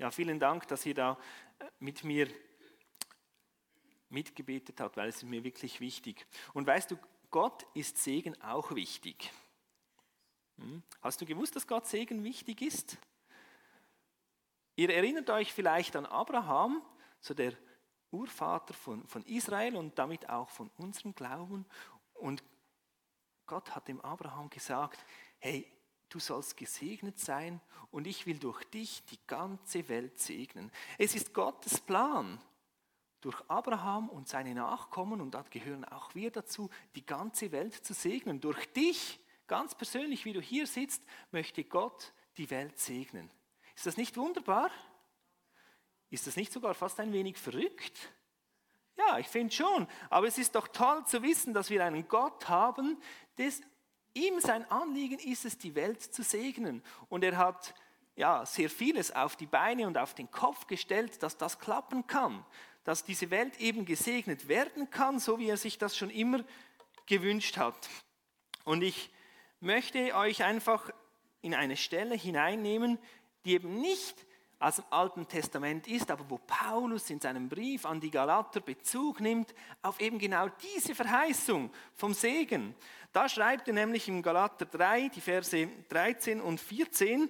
Ja, vielen Dank, dass ihr da mit mir mitgebetet habt, weil es ist mir wirklich wichtig. Und weißt du, Gott ist Segen auch wichtig. Hast du gewusst, dass Gott Segen wichtig ist? Ihr erinnert euch vielleicht an Abraham, so der Urvater von Israel und damit auch von unserem Glauben. Und Gott hat dem Abraham gesagt, hey, du sollst gesegnet sein und ich will durch dich die ganze Welt segnen. Es ist Gottes Plan, durch Abraham und seine Nachkommen, und da gehören auch wir dazu, die ganze Welt zu segnen. Durch dich, ganz persönlich, wie du hier sitzt, möchte Gott die Welt segnen. Ist das nicht wunderbar? Ist das nicht sogar fast ein wenig verrückt? Ja, ich finde schon. Aber es ist doch toll zu wissen, dass wir einen Gott haben, ihm sein Anliegen ist es, die Welt zu segnen. Und er hat ja sehr vieles auf die Beine und auf den Kopf gestellt, dass das klappen kann. Dass diese Welt eben gesegnet werden kann, so wie er sich das schon immer gewünscht hat. Und ich möchte euch einfach in eine Stelle hineinnehmen, die eben nicht aus dem Alten Testament ist, aber wo Paulus in seinem Brief an die Galater Bezug nimmt auf eben genau diese Verheißung vom Segen. Da schreibt er nämlich im Galater 3, die Verse 13 und 14,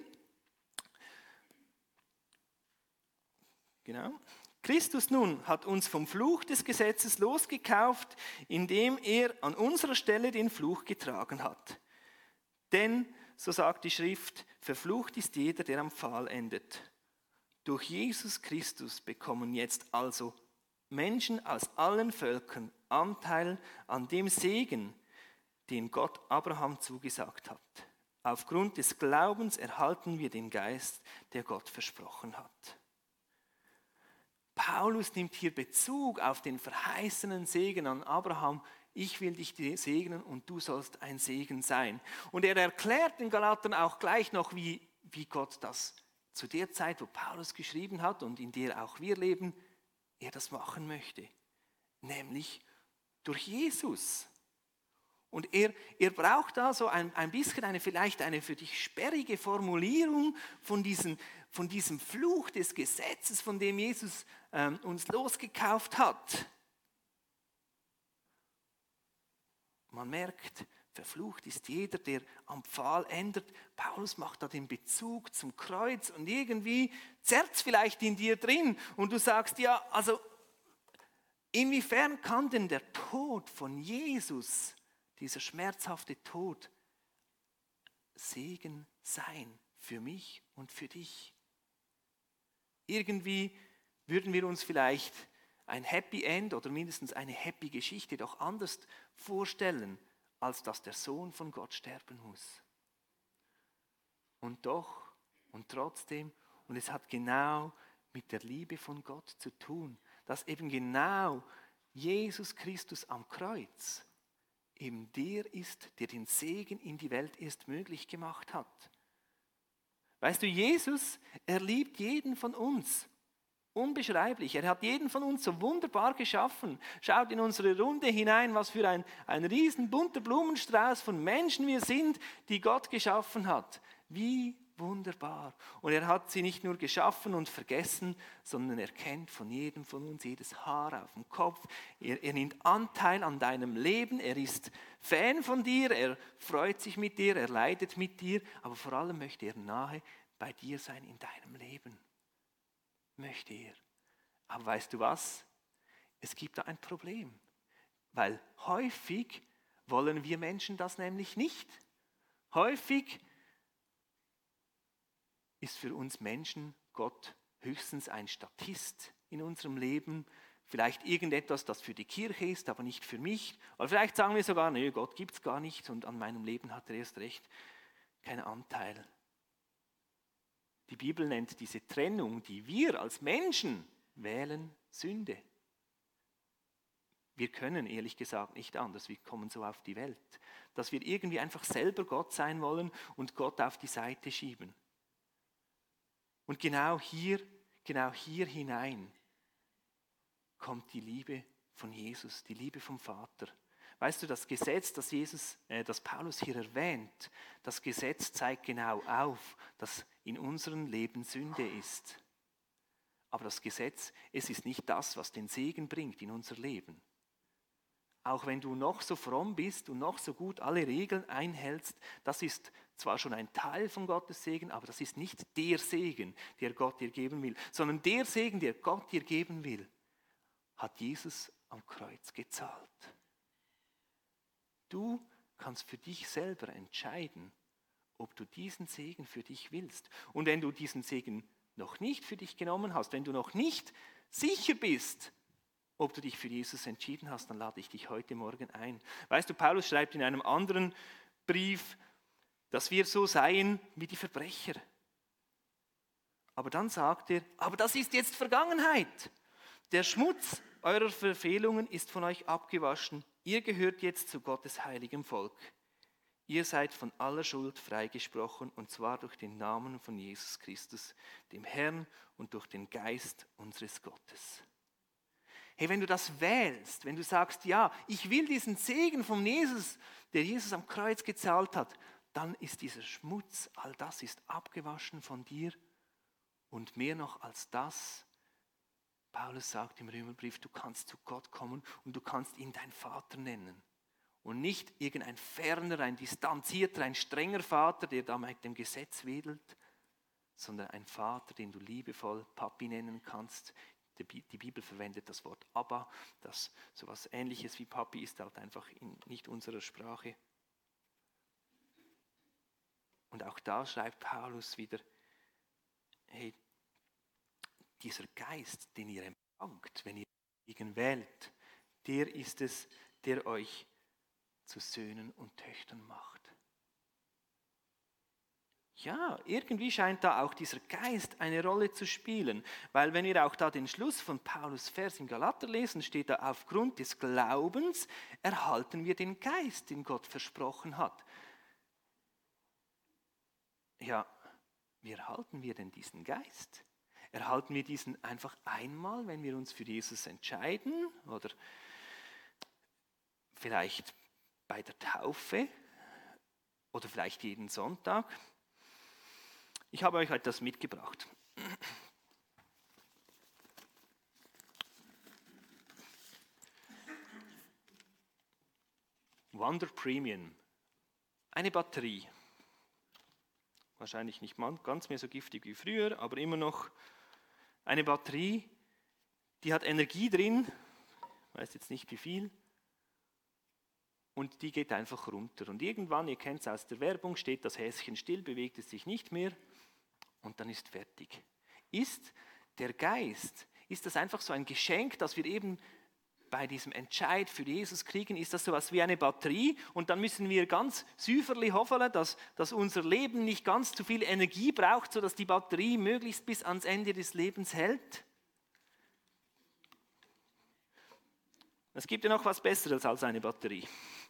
genau. Christus nun hat uns vom Fluch des Gesetzes losgekauft, indem er an unserer Stelle den Fluch getragen hat. Denn, so sagt die Schrift, verflucht ist jeder, der am Pfahl endet. Durch Jesus Christus bekommen jetzt also Menschen aus allen Völkern Anteil an dem Segen, den Gott Abraham zugesagt hat. Aufgrund des Glaubens erhalten wir den Geist, der Gott versprochen hat. Paulus nimmt hier Bezug auf den verheißenen Segen an Abraham. Ich will dich segnen und du sollst ein Segen sein. Und er erklärt den Galatern auch gleich noch, wie Gott das zu der Zeit, wo Paulus geschrieben hat und in der auch wir leben, er das machen möchte. Nämlich durch Jesus. Und er braucht da so ein bisschen vielleicht eine für dich sperrige Formulierung von diesem Fluch des Gesetzes, von dem Jesus uns losgekauft hat. Man merkt, verflucht ist jeder, der am Pfahl endet. Paulus macht da den Bezug zum Kreuz und irgendwie zerrt es vielleicht in dir drin und du sagst, ja, also inwiefern kann denn der Tod von Jesus, dieser schmerzhafte Tod, Segen sein für mich und für dich? Irgendwie würden wir uns vielleicht ein Happy End oder mindestens eine Happy Geschichte doch anders vorstellen, als dass der Sohn von Gott sterben muss. Und doch und trotzdem, und es hat genau mit der Liebe von Gott zu tun, dass eben genau Jesus Christus am Kreuz eben der ist, der den Segen in die Welt erst möglich gemacht hat. Weißt du, Jesus, er liebt jeden von uns. Unbeschreiblich. Er hat jeden von uns so wunderbar geschaffen. Schaut in unsere Runde hinein, was für ein riesen bunter Blumenstrauß von Menschen wir sind, die Gott geschaffen hat. Wie wunderbar. Und er hat sie nicht nur geschaffen und vergessen, sondern er kennt von jedem von uns jedes Haar auf dem Kopf. Er nimmt Anteil an deinem Leben. Er ist Fan von dir. Er freut sich mit dir. Er leidet mit dir. Aber vor allem möchte er nahe bei dir sein in deinem Leben. Möchte er. Aber weißt du was? Es gibt da ein Problem. Weil häufig wollen wir Menschen das nämlich nicht. Häufig ist für uns Menschen Gott höchstens ein Statist in unserem Leben. Vielleicht irgendetwas, das für die Kirche ist, aber nicht für mich. Oder vielleicht sagen wir sogar, nee, Gott gibt es gar nicht und an meinem Leben hat er erst recht keinen Anteil. Die Bibel nennt diese Trennung, die wir als Menschen wählen, Sünde. Wir können ehrlich gesagt nicht anders, wir kommen so auf die Welt, dass wir irgendwie einfach selber Gott sein wollen und Gott auf die Seite schieben. Und genau hier hinein kommt die Liebe von Jesus, die Liebe vom Vater. Weißt du, das Gesetz, das Paulus hier erwähnt, das Gesetz zeigt genau auf, dass in unserem Leben Sünde ist. Aber das Gesetz, es ist nicht das, was den Segen bringt in unser Leben. Auch wenn du noch so fromm bist und noch so gut alle Regeln einhältst, das ist zwar schon ein Teil von Gottes Segen, aber das ist nicht der Segen, der Gott dir geben will, sondern der Segen, der Gott dir geben will, hat Jesus am Kreuz gezahlt. Du kannst für dich selber entscheiden, ob du diesen Segen für dich willst. Und wenn du diesen Segen noch nicht für dich genommen hast, wenn du noch nicht sicher bist, ob du dich für Jesus entschieden hast, dann lade ich dich heute Morgen ein. Weißt du, Paulus schreibt in einem anderen Brief, dass wir so seien wie die Verbrecher. Aber dann sagt er, aber das ist jetzt Vergangenheit. Der Schmutz eurer Verfehlungen ist von euch abgewaschen. Ihr gehört jetzt zu Gottes heiligem Volk. Ihr seid von aller Schuld freigesprochen, und zwar durch den Namen von Jesus Christus, dem Herrn, und durch den Geist unseres Gottes. Hey, wenn du das wählst, wenn du sagst, ja, ich will diesen Segen von Jesus, der Jesus am Kreuz gezahlt hat, dann ist dieser Schmutz, all das ist abgewaschen von dir. Und mehr noch als das, Paulus sagt im Römerbrief, du kannst zu Gott kommen und du kannst ihn dein Vater nennen. Und nicht irgendein ferner, ein distanzierter, ein strenger Vater, der da mit dem Gesetz wedelt, sondern ein Vater, den du liebevoll Papi nennen kannst. Die Bibel verwendet das Wort Abba, das so etwas Ähnliches wie Papi ist, halt einfach in nicht unserer Sprache. Und auch da schreibt Paulus wieder, hey, dieser Geist, den ihr empfangt, wenn ihr ihn wählt, der ist es, der euch zu Söhnen und Töchtern macht. Ja, irgendwie scheint da auch dieser Geist eine Rolle zu spielen, weil wenn wir auch da den Schluss von Paulus Vers im Galater lesen, steht da, aufgrund des Glaubens erhalten wir den Geist, den Gott versprochen hat. Ja, wie erhalten wir denn diesen Geist? Erhalten wir diesen einfach einmal, wenn wir uns für Jesus entscheiden, oder vielleicht bei der Taufe oder vielleicht jeden Sonntag? Ich habe euch etwas mitgebracht. Wonder Premium, eine Batterie. Wahrscheinlich nicht ganz mehr so giftig wie früher, aber immer noch eine Batterie, die hat Energie drin, ich weiß jetzt nicht wie viel, und die geht einfach runter. Und irgendwann, ihr kennt es aus der Werbung, steht das Häschen still, bewegt es sich nicht mehr und dann ist fertig. Ist der Geist, ist das einfach so ein Geschenk, das wir eben bei diesem Entscheid für Jesus kriegen? Ist das so etwas wie eine Batterie? Und dann müssen wir ganz süferli hoffen, dass unser Leben nicht ganz zu viel Energie braucht, sodass die Batterie möglichst bis ans Ende des Lebens hält? Es gibt ja noch was Besseres als eine Batterie.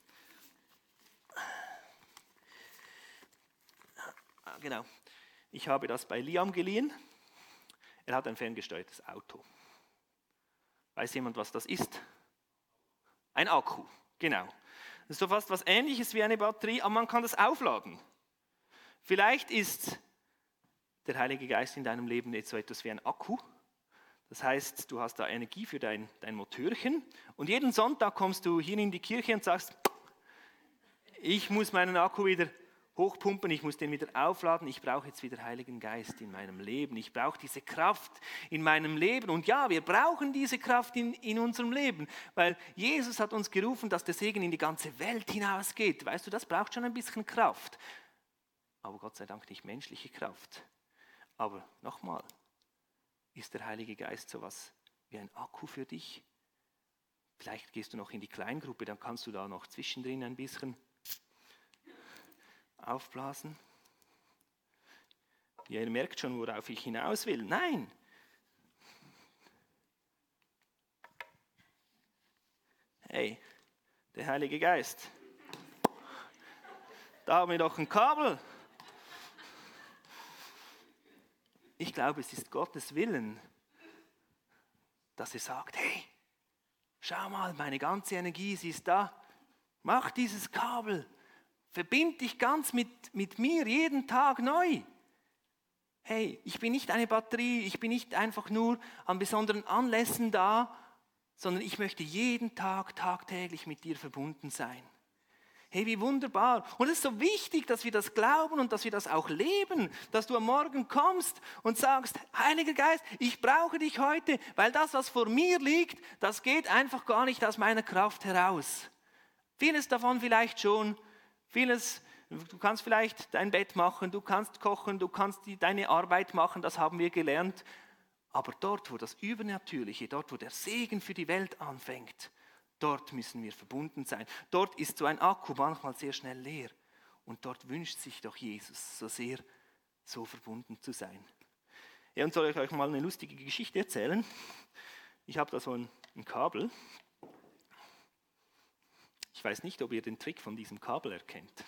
Genau. Ich habe das bei Liam geliehen. Er hat ein ferngesteuertes Auto. Weiß jemand, was das ist? Ein Akku, genau. Das ist so fast was Ähnliches wie eine Batterie, aber man kann das aufladen. Vielleicht ist der Heilige Geist in deinem Leben jetzt so etwas wie ein Akku. Das heißt, du hast da Energie für dein Motörchen und jeden Sonntag kommst du hier in die Kirche und sagst, ich muss meinen Akku wieder hochpumpen, ich muss den wieder aufladen, ich brauche jetzt wieder Heiligen Geist in meinem Leben, ich brauche diese Kraft in meinem Leben. Und ja, wir brauchen diese Kraft in unserem Leben, weil Jesus hat uns gerufen, dass der Segen in die ganze Welt hinausgeht. Weißt du, das braucht schon ein bisschen Kraft, aber Gott sei Dank nicht menschliche Kraft. Aber nochmal, ist der Heilige Geist sowas wie ein Akku für dich? Vielleicht gehst du noch in die Kleingruppe, dann kannst du da noch zwischendrin ein bisschen aufblasen. Ja, ihr merkt schon, worauf ich hinaus will. Nein! Hey, der Heilige Geist. Da haben wir doch ein Kabel. Ich glaube, es ist Gottes Willen, dass er sagt, hey, schau mal, meine ganze Energie, sie ist da. Mach dieses Kabel. Verbind dich ganz mit mir jeden Tag neu. Hey, ich bin nicht eine Batterie, ich bin nicht einfach nur an besonderen Anlässen da, sondern ich möchte jeden Tag, tagtäglich mit dir verbunden sein. Hey, wie wunderbar. Und es ist so wichtig, dass wir das glauben und dass wir das auch leben, dass du am Morgen kommst und sagst, Heiliger Geist, ich brauche dich heute, weil das, was vor mir liegt, das geht einfach gar nicht aus meiner Kraft heraus. Vieles davon vielleicht schon, du kannst vielleicht dein Bett machen, du kannst kochen, du kannst deine Arbeit machen, das haben wir gelernt. Aber dort, wo das Übernatürliche, dort, wo der Segen für die Welt anfängt, dort müssen wir verbunden sein. Dort ist so ein Akku manchmal sehr schnell leer. Und dort wünscht sich doch Jesus so sehr, so verbunden zu sein. Ja, und soll ich euch mal eine lustige Geschichte erzählen? Ich habe da so ein Kabel. Ich weiß nicht, ob ihr den Trick von diesem Kabel erkennt.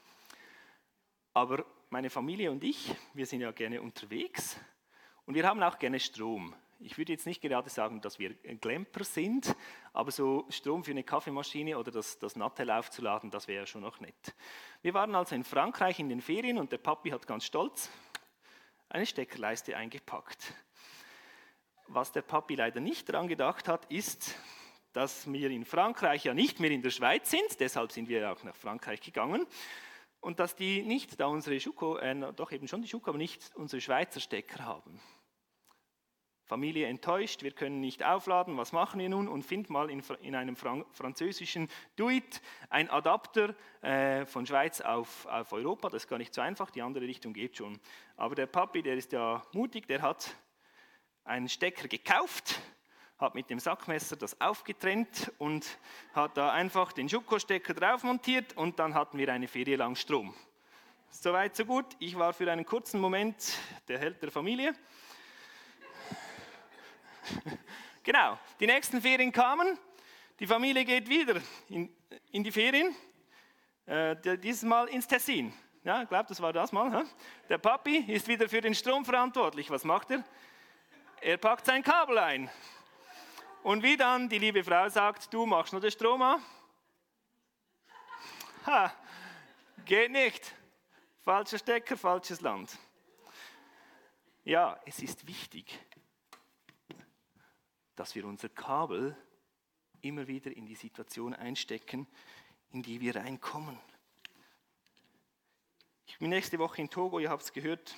Aber meine Familie und ich, wir sind ja gerne unterwegs und wir haben auch gerne Strom. Ich würde jetzt nicht gerade sagen, dass wir Glemper sind, aber so Strom für eine Kaffeemaschine oder das Nattel aufzuladen, das wäre ja schon noch nett. Wir waren also in Frankreich in den Ferien und der Papi hat ganz stolz eine Steckerleiste eingepackt. Was der Papi leider nicht daran gedacht hat, ist, dass wir in Frankreich ja nicht mehr in der Schweiz sind, deshalb sind wir auch nach Frankreich gegangen, und dass die nicht, da unsere Schuko, doch eben schon die Schuko, aber nicht unsere Schweizer Stecker haben. Familie enttäuscht, wir können nicht aufladen, was machen wir nun? Und find mal in einem französischen Duit ein Adapter von Schweiz auf Europa, das ist gar nicht so einfach, die andere Richtung geht schon. Aber der Papi, der ist ja mutig, der hat einen Stecker gekauft, hat mit dem Sackmesser das aufgetrennt und hat da einfach den Schuko-Stecker drauf montiert und dann hatten wir eine Ferie lang Strom. Soweit, so gut. Ich war für einen kurzen Moment der Held der Familie. Genau, die nächsten Ferien kamen, die Familie geht wieder in die Ferien, dieses Mal ins Tessin. Ja, ich glaube, das war das Mal. He? Der Papi ist wieder für den Strom verantwortlich. Was macht er? Er packt sein Kabel ein. Und wie dann die liebe Frau sagt, du machst nur den Strom an. Ha, geht nicht. Falscher Stecker, falsches Land. Ja, es ist wichtig, dass wir unser Kabel immer wieder in die Situation einstecken, in die wir reinkommen. Ich bin nächste Woche in Togo, ihr habt es gehört.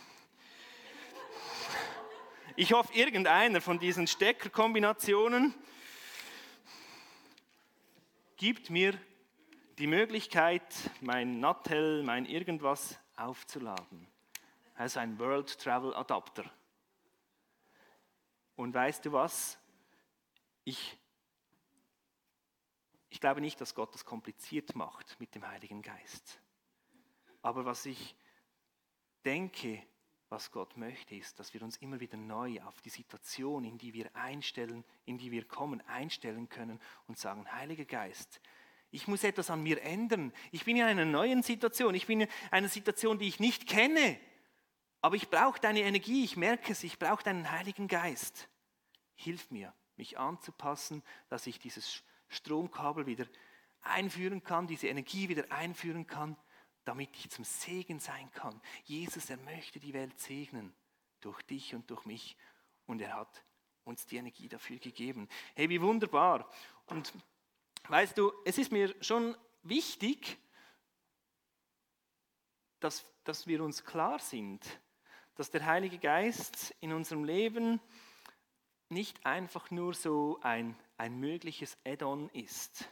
Ich hoffe, irgendeiner von diesen Steckerkombinationen gibt mir die Möglichkeit, mein Nattel, mein irgendwas aufzuladen. Also ein World Travel Adapter. Und weißt du was? Ich glaube nicht, dass Gott das kompliziert macht mit dem Heiligen Geist. Aber was ich denke, was Gott möchte, ist, dass wir uns immer wieder neu auf die Situation, in die wir kommen, einstellen können und sagen, Heiliger Geist, ich muss etwas an mir ändern. Ich bin in einer neuen Situation. Ich bin in einer Situation, die ich nicht kenne. Aber ich brauche deine Energie. Ich merke es. Ich brauche deinen Heiligen Geist. Hilf mir, mich anzupassen, dass ich dieses Stromkabel wieder einführen kann, diese Energie wieder einführen kann, damit ich zum Segen sein kann. Jesus, er möchte die Welt segnen, durch dich und durch mich. Und er hat uns die Energie dafür gegeben. Hey, wie wunderbar. Und weißt du, es ist mir schon wichtig, dass wir uns klar sind, dass der Heilige Geist in unserem Leben nicht einfach nur so ein mögliches Add-on ist.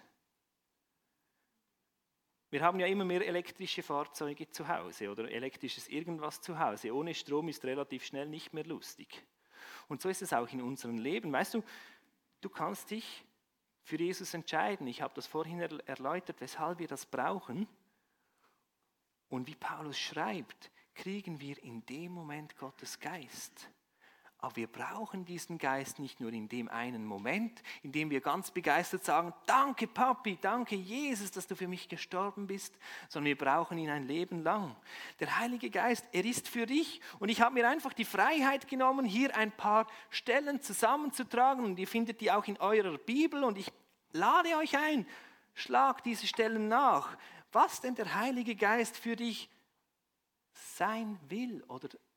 Wir haben ja immer mehr elektrische Fahrzeuge zu Hause oder elektrisches irgendwas zu Hause. Ohne Strom ist relativ schnell nicht mehr lustig. Und so ist es auch in unserem Leben. Weißt du, du kannst dich für Jesus entscheiden. Ich habe das vorhin erläutert, weshalb wir das brauchen. Und wie Paulus schreibt, kriegen wir in dem Moment Gottes Geist. Aber wir brauchen diesen Geist nicht nur in dem einen Moment, in dem wir ganz begeistert sagen, danke Papi, danke Jesus, dass du für mich gestorben bist, sondern wir brauchen ihn ein Leben lang. Der Heilige Geist, er ist für dich und ich habe mir einfach die Freiheit genommen, hier ein paar Stellen zusammenzutragen und ihr findet die auch in eurer Bibel und ich lade euch ein, schlag diese Stellen nach, was denn der Heilige Geist für dich sein will oder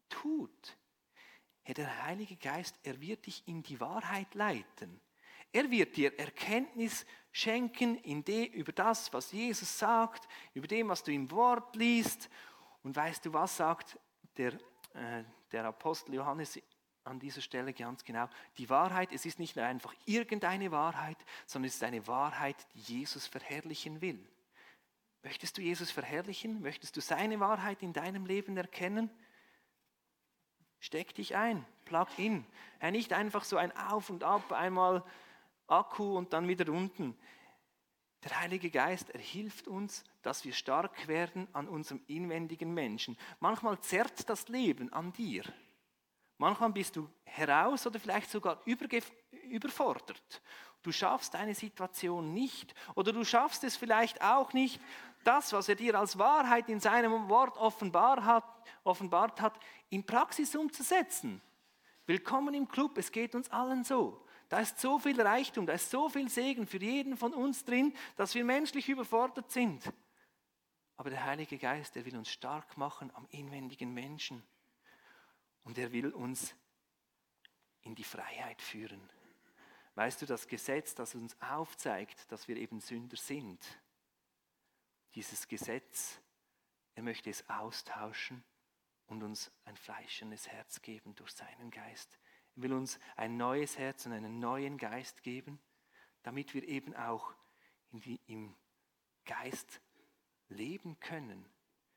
tut, der Heilige Geist, er wird dich in die Wahrheit leiten. Er wird dir Erkenntnis schenken über das, was Jesus sagt, über dem, was du im Wort liest. Und weißt du, was sagt der Apostel Johannes an dieser Stelle ganz genau? Die Wahrheit, es ist nicht nur einfach irgendeine Wahrheit, sondern es ist eine Wahrheit, die Jesus verherrlichen will. Möchtest du Jesus verherrlichen? Möchtest du seine Wahrheit in deinem Leben erkennen? Steck dich ein, plug in. Nicht einfach so ein Auf und Ab, einmal Akku und dann wieder unten. Der Heilige Geist, er hilft uns, dass wir stark werden an unserem inwendigen Menschen. Manchmal zerrt das Leben an dir. Manchmal bist du heraus oder vielleicht sogar überfordert. Du schaffst eine Situation nicht oder du schaffst es vielleicht auch nicht, das, was er dir als Wahrheit in seinem Wort offenbart hat, in Praxis umzusetzen. Willkommen im Club, es geht uns allen so. Da ist so viel Reichtum, da ist so viel Segen für jeden von uns drin, dass wir menschlich überfordert sind. Aber der Heilige Geist, der will uns stark machen am inwendigen Menschen. Und er will uns in die Freiheit führen. Weißt du, das Gesetz, das uns aufzeigt, dass wir eben Sünder sind, dieses Gesetz, er möchte es austauschen und uns ein fleischendes Herz geben durch seinen Geist. Er will uns ein neues Herz und einen neuen Geist geben, damit wir eben auch im Geist leben können.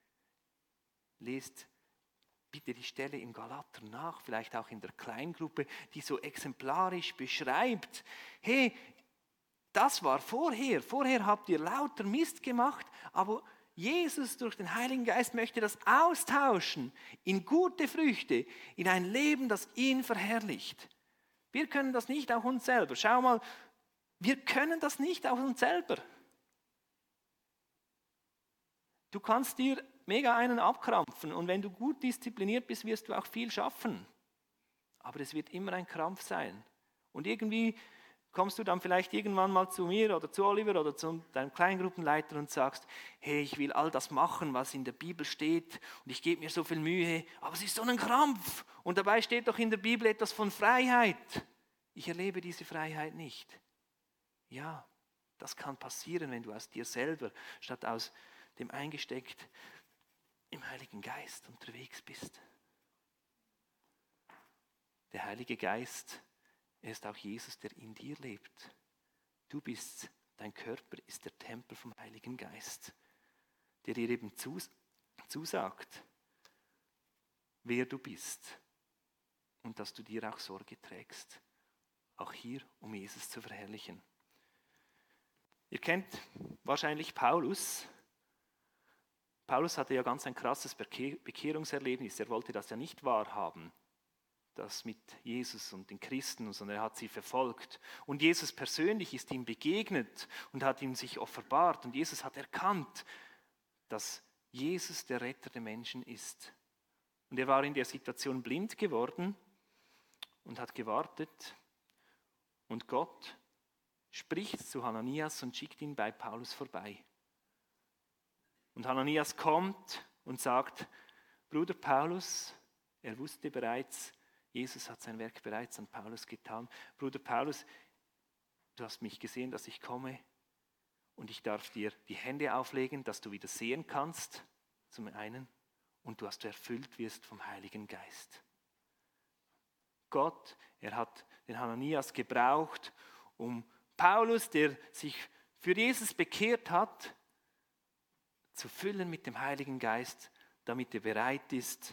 Lest bitte die Stelle im Galater nach, vielleicht auch in der Kleingruppe, die so exemplarisch beschreibt, hey, das war vorher habt ihr lauter Mist gemacht, aber Jesus durch den Heiligen Geist möchte das austauschen in gute Früchte, in ein Leben, das ihn verherrlicht. Wir können das nicht auf uns selber. Schau mal, wir können das nicht auf uns selber. Du kannst dir mega einen abkrampfen und wenn du gut diszipliniert bist, wirst du auch viel schaffen. Aber es wird immer ein Krampf sein. Und irgendwie kommst du dann vielleicht irgendwann mal zu mir oder zu Oliver oder zu deinem Kleingruppenleiter und sagst, hey, ich will all das machen, was in der Bibel steht und ich gebe mir so viel Mühe, aber es ist so ein Krampf. Und dabei steht doch in der Bibel etwas von Freiheit. Ich erlebe diese Freiheit nicht. Ja, das kann passieren, wenn du aus dir selber statt aus dem eingesteckt im Heiligen Geist unterwegs bist. Der Heilige Geist, er ist auch Jesus, der in dir lebt. Dein Körper ist der Tempel vom Heiligen Geist, der dir eben zusagt, wer du bist und dass du dir auch Sorge trägst. Auch hier, um Jesus zu verherrlichen. Ihr kennt wahrscheinlich Paulus. Paulus hatte ja ganz ein krasses Bekehrungserlebnis. Er wollte das ja nicht wahrhaben, das mit Jesus und den Christen, sondern er hat sie verfolgt. Und Jesus persönlich ist ihm begegnet und hat ihm sich offenbart. Und Jesus hat erkannt, dass Jesus der Retter der Menschen ist. Und er war in der Situation blind geworden und hat gewartet. Und Gott spricht zu Hananias und schickt ihn bei Paulus vorbei. Und Hananias kommt und sagt, Bruder Paulus, er wusste bereits, Jesus hat sein Werk bereits an Paulus getan. Bruder Paulus, du hast mich gesehen, dass ich komme und ich darf dir die Hände auflegen, dass du wieder sehen kannst, zum einen, und du erfüllt wirst vom Heiligen Geist. Gott, er hat den Hananias gebraucht, um Paulus, der sich für Jesus bekehrt hat, zu füllen mit dem Heiligen Geist, damit er bereit ist,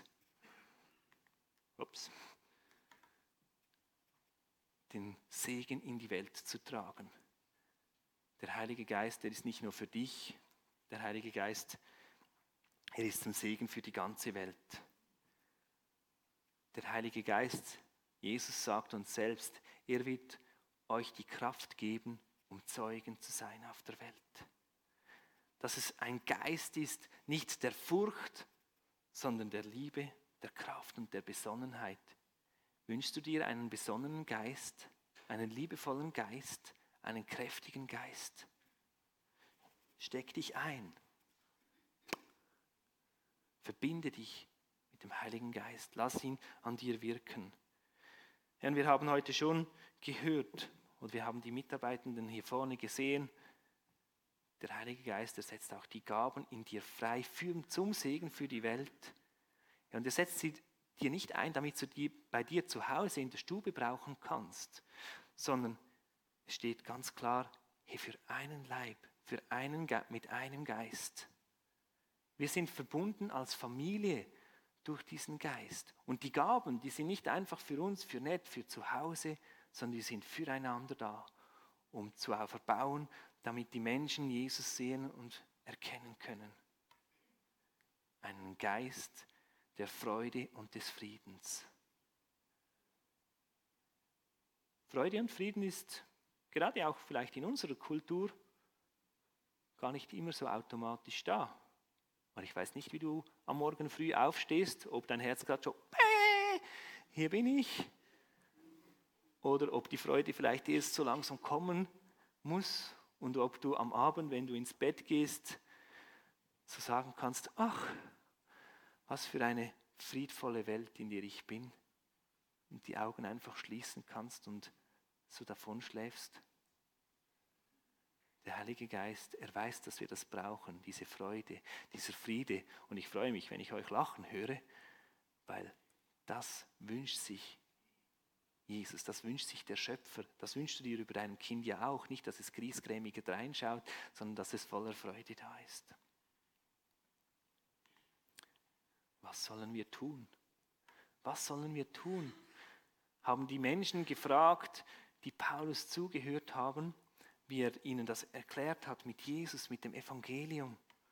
den Segen in die Welt zu tragen. Der Heilige Geist, der ist nicht nur für dich, der Heilige Geist, er ist ein Segen für die ganze Welt. Der Heilige Geist, Jesus sagt uns selbst, er wird euch die Kraft geben, um Zeugen zu sein auf der Welt. Dass es ein Geist ist, nicht der Furcht, sondern der Liebe, der Kraft und der Besonnenheit. Wünschst du dir einen besonnenen Geist, einen liebevollen Geist, einen kräftigen Geist? Steck dich ein. Verbinde dich mit dem Heiligen Geist. Lass ihn an dir wirken. Herr, wir haben heute schon gehört und wir haben die Mitarbeitenden hier vorne gesehen, der Heilige Geist, er setzt auch die Gaben in dir frei zum Segen für die Welt. Ja, und er setzt sie dir nicht ein, damit du die bei dir zu Hause in der Stube brauchen kannst, sondern es steht ganz klar, hey, für einen Leib, mit einem Geist. Wir sind verbunden als Familie durch diesen Geist. Und die Gaben, die sind nicht einfach für uns, für nett, für zu Hause, sondern die sind füreinander da, um zu verbauen, damit die Menschen Jesus sehen und erkennen können. Einen Geist der Freude und des Friedens. Freude und Frieden ist gerade auch vielleicht in unserer Kultur gar nicht immer so automatisch da. Und ich weiß nicht, wie du am Morgen früh aufstehst, ob dein Herz gerade so, hier bin ich, oder ob die Freude vielleicht erst so langsam kommen muss und ob du am Abend, wenn du ins Bett gehst, so sagen kannst, ach, was für eine friedvolle Welt, in der ich bin, und die Augen einfach schließen kannst und so davon schläfst. Der Heilige Geist, er weiß, dass wir das brauchen, diese Freude, dieser Friede. Und ich freue mich, wenn ich euch lachen höre, weil das wünscht sich Jesus, das wünscht sich der Schöpfer. Das wünschst du dir über deinem Kind ja auch. Nicht, dass es griesgrämig reinschaut, sondern dass es voller Freude da ist. Was sollen wir tun? Was sollen wir tun? Haben die Menschen gefragt, die Paulus zugehört haben, wie er ihnen das erklärt hat mit Jesus, mit dem Evangelium.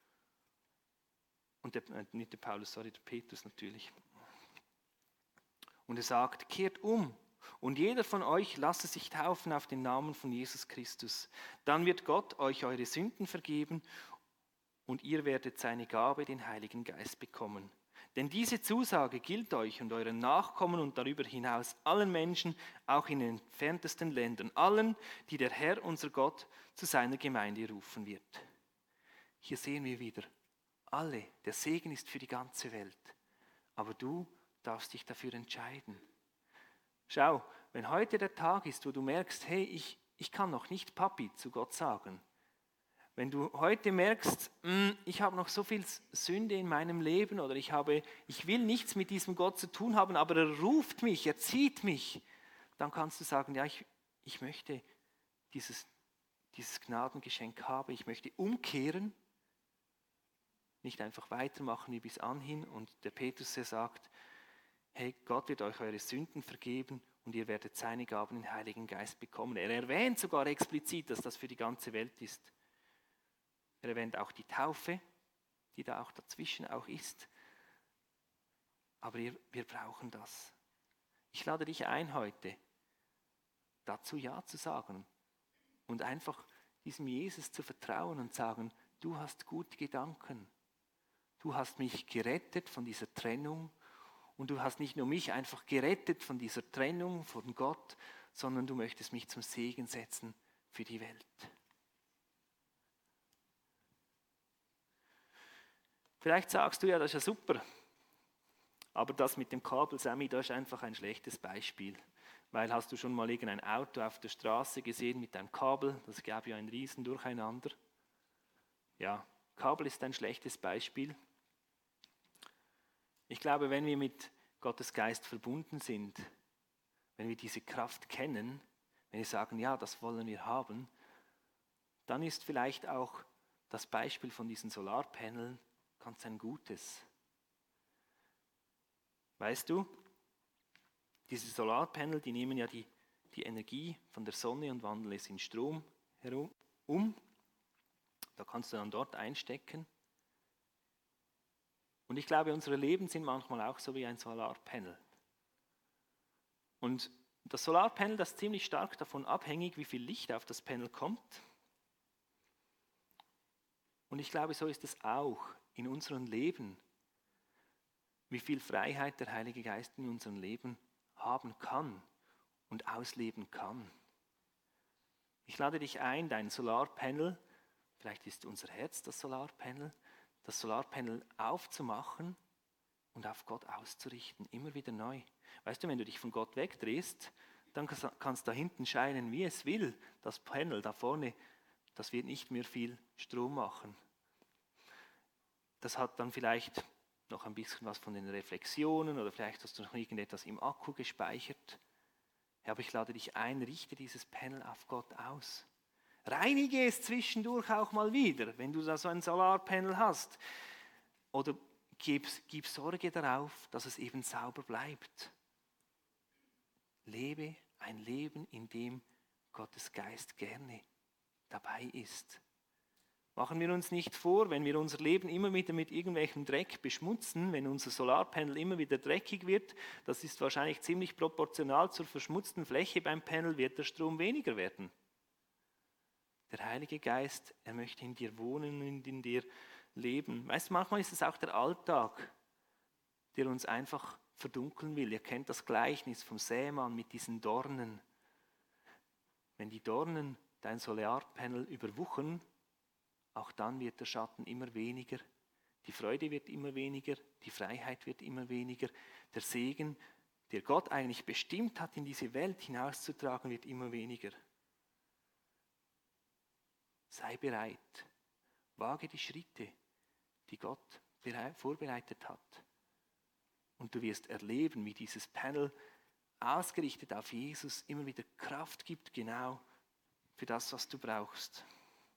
Und nicht der Paulus, sorry, der Petrus natürlich. Und er sagt, kehrt um und jeder von euch lasse sich taufen auf den Namen von Jesus Christus. Dann wird Gott euch eure Sünden vergeben und ihr werdet seine Gabe, den Heiligen Geist, bekommen. Denn diese Zusage gilt euch und euren Nachkommen und darüber hinaus allen Menschen, auch in den entferntesten Ländern, allen, die der Herr, unser Gott, zu seiner Gemeinde rufen wird. Hier sehen wir wieder, alle, der Segen ist für die ganze Welt, aber du darfst dich dafür entscheiden. Schau, wenn heute der Tag ist, wo du merkst, hey, ich kann noch nicht Papi zu Gott sagen, wenn du heute merkst, ich habe noch so viel Sünde in meinem Leben oder ich will nichts mit diesem Gott zu tun haben, aber er ruft mich, er zieht mich, dann kannst du sagen, ja, ich möchte dieses Gnadengeschenk haben, ich möchte umkehren, nicht einfach weitermachen wie bis anhin. Und der Petrus, der sagt, hey, Gott wird euch eure Sünden vergeben und ihr werdet seine Gaben, den Heiligen Geist, bekommen. Er erwähnt sogar explizit, dass das für die ganze Welt ist. Er erwähnt auch die Taufe, die da auch dazwischen auch ist. Aber wir brauchen das. Ich lade dich ein heute, dazu Ja zu sagen und einfach diesem Jesus zu vertrauen und sagen, du hast gute Gedanken. Du hast mich gerettet von dieser Trennung und du hast nicht nur mich einfach gerettet von dieser Trennung von Gott, sondern du möchtest mich zum Segen setzen für die Welt. Vielleicht sagst du, ja, das ist ja super, aber das mit dem Kabel, Sammy, das ist einfach ein schlechtes Beispiel. Weil hast du schon mal irgendein Auto auf der Straße gesehen mit einem Kabel? Das gab ja ein Riesen Durcheinander. Ja, Kabel ist ein schlechtes Beispiel. Ich glaube, wenn wir mit Gottes Geist verbunden sind, wenn wir diese Kraft kennen, wenn wir sagen, ja, das wollen wir haben, dann ist vielleicht auch das Beispiel von diesen Solarpanelen ganz ein gutes. Weißt du, diese Solarpanel, die nehmen ja die Energie von der Sonne und wandeln es in Strom um. Da kannst du dann dort einstecken. Und ich glaube, unsere Leben sind manchmal auch so wie ein Solarpanel. Und das Solarpanel, das ist ziemlich stark davon abhängig, wie viel Licht auf das Panel kommt. Und ich glaube, so ist es auch in unserem Leben, wie viel Freiheit der Heilige Geist in unserem Leben haben kann und ausleben kann. Ich lade dich ein, dein Solarpanel, vielleicht ist unser Herz das Solarpanel aufzumachen und auf Gott auszurichten, immer wieder neu. Weißt du, wenn du dich von Gott wegdrehst, dann kann es da hinten scheinen, wie es will. Das Panel da vorne, das wird nicht mehr viel Strom machen. Das hat dann vielleicht noch ein bisschen was von den Reflexionen oder vielleicht hast du noch irgendetwas im Akku gespeichert. Ja, aber ich lade dich ein, richte dieses Panel auf Gott aus. Reinige es zwischendurch auch mal wieder, wenn du da so ein Solarpanel hast. Oder gib Sorge darauf, dass es eben sauber bleibt. Lebe ein Leben, in dem Gottes Geist gerne dabei ist. Machen wir uns nicht vor, wenn wir unser Leben immer wieder mit irgendwelchem Dreck beschmutzen, wenn unser Solarpanel immer wieder dreckig wird, das ist wahrscheinlich ziemlich proportional zur verschmutzten Fläche beim Panel, wird der Strom weniger werden. Der Heilige Geist, er möchte in dir wohnen und in dir leben. Weißt du, manchmal ist es auch der Alltag, der uns einfach verdunkeln will. Ihr kennt das Gleichnis vom Sämann mit diesen Dornen. Wenn die Dornen dein Solarpanel überwuchern, auch dann wird der Schatten immer weniger, die Freude wird immer weniger, die Freiheit wird immer weniger, der Segen, der Gott eigentlich bestimmt hat, in diese Welt hinauszutragen, wird immer weniger. Sei bereit, wage die Schritte, die Gott vorbereitet hat. Und du wirst erleben, wie dieses Panel ausgerichtet auf Jesus immer wieder Kraft gibt, genau für das, was du brauchst.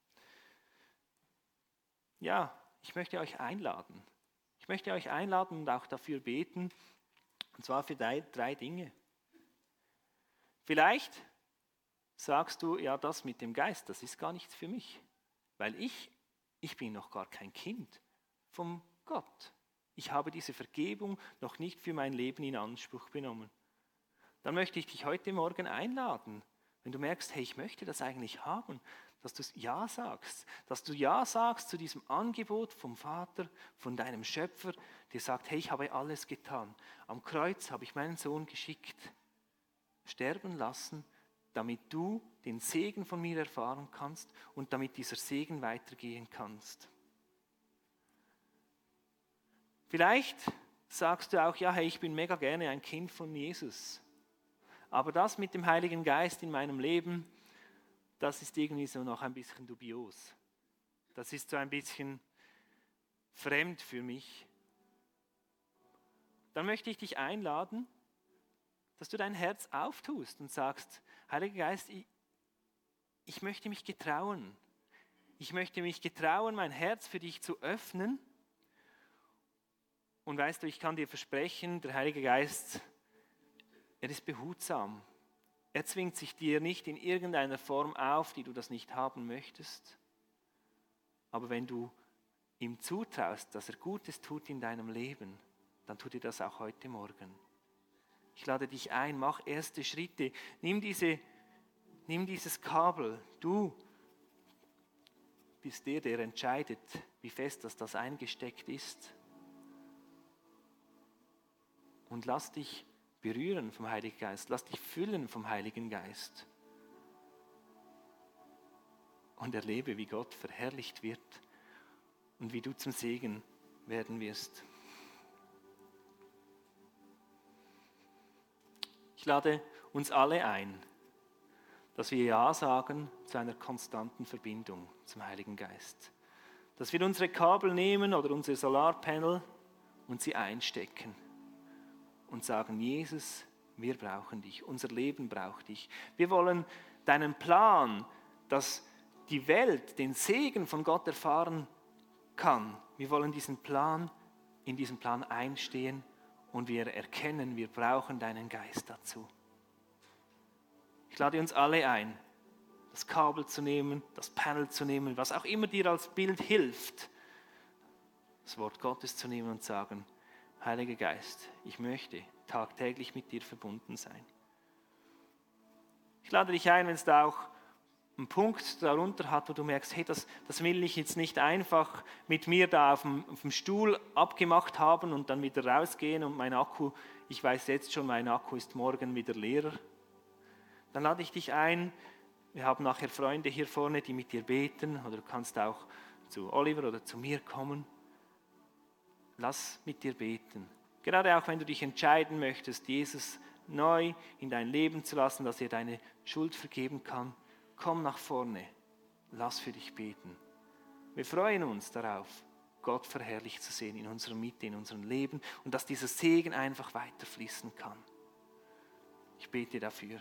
Ja, ich möchte euch einladen. Ich möchte euch einladen und auch dafür beten, und zwar für drei Dinge. Vielleicht sagst du, ja, das mit dem Geist, das ist gar nichts für mich, weil ich bin noch gar kein Kind vom Gott. Ich habe diese Vergebung noch nicht für mein Leben in Anspruch genommen. Dann möchte ich dich heute Morgen einladen, wenn du merkst, hey, ich möchte das eigentlich haben, dass du Ja sagst. Dass du Ja sagst zu diesem Angebot vom Vater, von deinem Schöpfer, der sagt, hey, ich habe alles getan. Am Kreuz habe ich meinen Sohn geschickt, sterben lassen, damit du den Segen von mir erfahren kannst und damit dieser Segen weitergehen kannst. Vielleicht sagst du auch, ja, hey, ich bin mega gerne ein Kind von Jesus. Aber das mit dem Heiligen Geist in meinem Leben, das ist irgendwie so noch ein bisschen dubios. Das ist so ein bisschen fremd für mich. Dann möchte ich dich einladen, dass du dein Herz auftust und sagst, Heiliger Geist, ich möchte mich getrauen. Ich möchte mich getrauen, mein Herz für dich zu öffnen. Und weißt du, ich kann dir versprechen, der Heilige Geist, er ist behutsam. Er zwingt sich dir nicht in irgendeiner Form auf, die du das nicht haben möchtest. Aber wenn du ihm zutraust, dass er Gutes tut in deinem Leben, dann tut er das auch heute Morgen. Ich lade dich ein, mach erste Schritte. Nimm dieses Kabel. Du bist der entscheidet, wie fest das eingesteckt ist. Und lass dich berühren vom Heiligen Geist. Lass dich füllen vom Heiligen Geist. Und erlebe, wie Gott verherrlicht wird und wie du zum Segen werden wirst. Ich lade uns alle ein, dass wir Ja sagen zu einer konstanten Verbindung zum Heiligen Geist. Dass wir unsere Kabel nehmen oder unser Solarpanel und sie einstecken und sagen, Jesus, wir brauchen dich, unser Leben braucht dich. Wir wollen deinen Plan, dass die Welt den Segen von Gott erfahren kann. Wir wollen in diesen Plan einstehen und wir erkennen, wir brauchen deinen Geist dazu. Ich lade uns alle ein, das Kabel zu nehmen, das Panel zu nehmen, was auch immer dir als Bild hilft, das Wort Gottes zu nehmen und sagen, Heiliger Geist, ich möchte tagtäglich mit dir verbunden sein. Ich lade dich ein, wenn es da auch einen Punkt darunter hat, wo du merkst, hey, das will ich jetzt nicht einfach mit mir da auf dem Stuhl abgemacht haben und dann wieder rausgehen und mein Akku, ich weiß jetzt schon, mein Akku ist morgen wieder leerer. Dann lade ich dich ein, wir haben nachher Freunde hier vorne, die mit dir beten, oder du kannst auch zu Oliver oder zu mir kommen. Lass mit dir beten. Gerade auch wenn du dich entscheiden möchtest, Jesus neu in dein Leben zu lassen, dass er deine Schuld vergeben kann, komm nach vorne, lass für dich beten. Wir freuen uns darauf, Gott verherrlicht zu sehen in unserer Mitte, in unserem Leben und dass dieser Segen einfach weiterfließen kann. Ich bete dafür.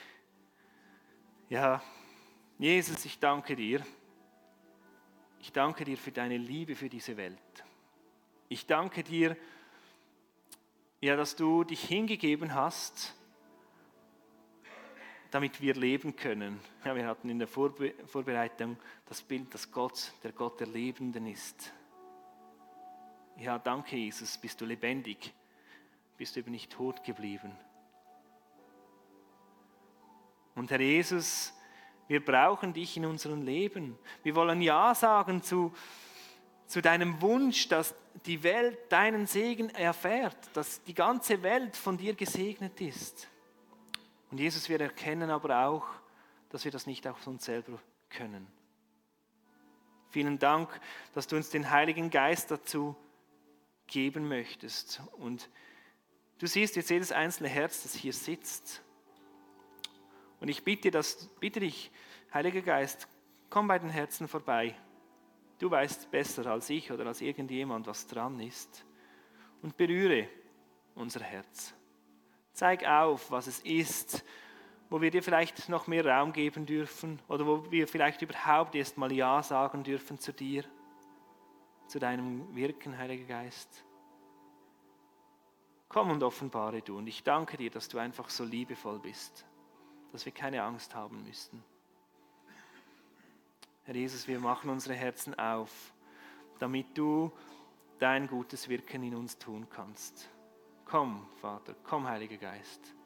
Ja, Jesus, ich danke dir. Ich danke dir für deine Liebe für diese Welt. Ich danke dir, ja, dass du dich hingegeben hast, damit wir leben können. Ja, wir hatten in der Vorbereitung das Bild, dass Gott der Gott der Lebenden ist. Ja, danke Jesus, bist du lebendig, bist du eben nicht tot geblieben. Und Herr Jesus, wir brauchen dich in unserem Leben. Wir wollen Ja sagen zu deinem Wunsch, dass die Welt deinen Segen erfährt, dass die ganze Welt von dir gesegnet ist. Und Jesus, wir erkennen aber auch, dass wir das nicht auf uns selber können. Vielen Dank, dass du uns den Heiligen Geist dazu geben möchtest. Und du siehst jetzt jedes einzelne Herz, das hier sitzt. Und ich bitte dich, Heiliger Geist, komm bei den Herzen vorbei. Du weißt besser als ich oder als irgendjemand, was dran ist. Und berühre unser Herz. Zeig auf, was es ist, wo wir dir vielleicht noch mehr Raum geben dürfen oder wo wir vielleicht überhaupt erst mal Ja sagen dürfen zu dir, zu deinem Wirken, Heiliger Geist. Komm und offenbare du. Und ich danke dir, dass du einfach so liebevoll bist, dass wir keine Angst haben müssen. Herr Jesus, wir machen unsere Herzen auf, damit du dein gutes Wirken in uns tun kannst. Komm, Vater, komm, Heiliger Geist.